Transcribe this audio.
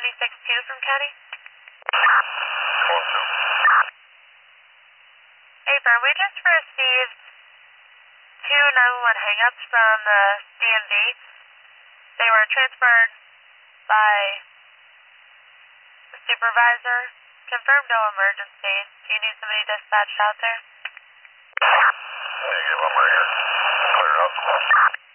76-2 from County. Hey, Fern, we just received two 911 hang-ups from the DMV. They were transferred by the supervisor. Confirmed no emergency. Do you need somebody dispatched out there? Hey, get one more here. Clear up.